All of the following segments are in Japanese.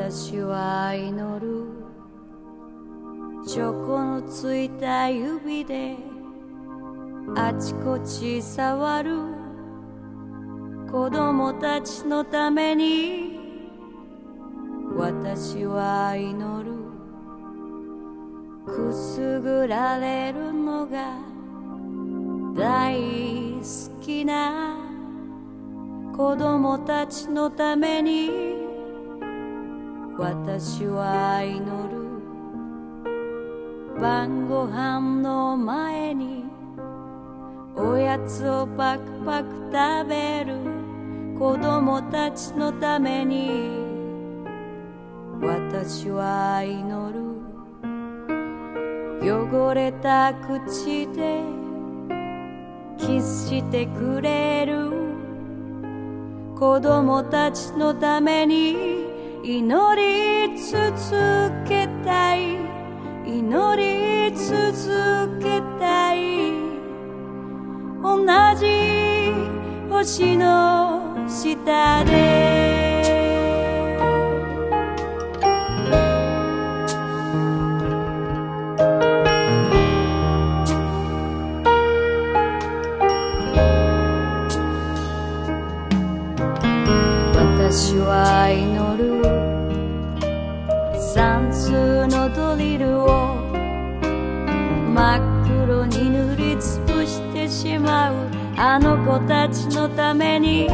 私は祈る。チョコのついた指であちこち触る。子供たちのために私は祈る。くすぐられるのが大好きな子供たちのために私は祈る。晩ご飯の前におやつをパクパク食べる子供たちのために私は祈る。汚れた口でキスしてくれる子供たちのために祈り続けたい。祈り続けたい。同じ星の下で私は祈る。算数のドリルを真っ黒に塗りつぶしてしまうあの子たちのために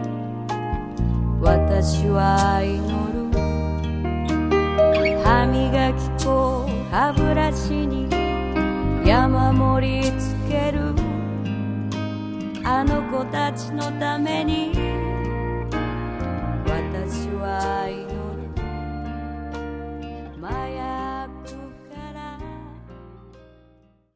私は祈る。歯磨き粉を歯ブラシに山盛りつけるあの子たちのために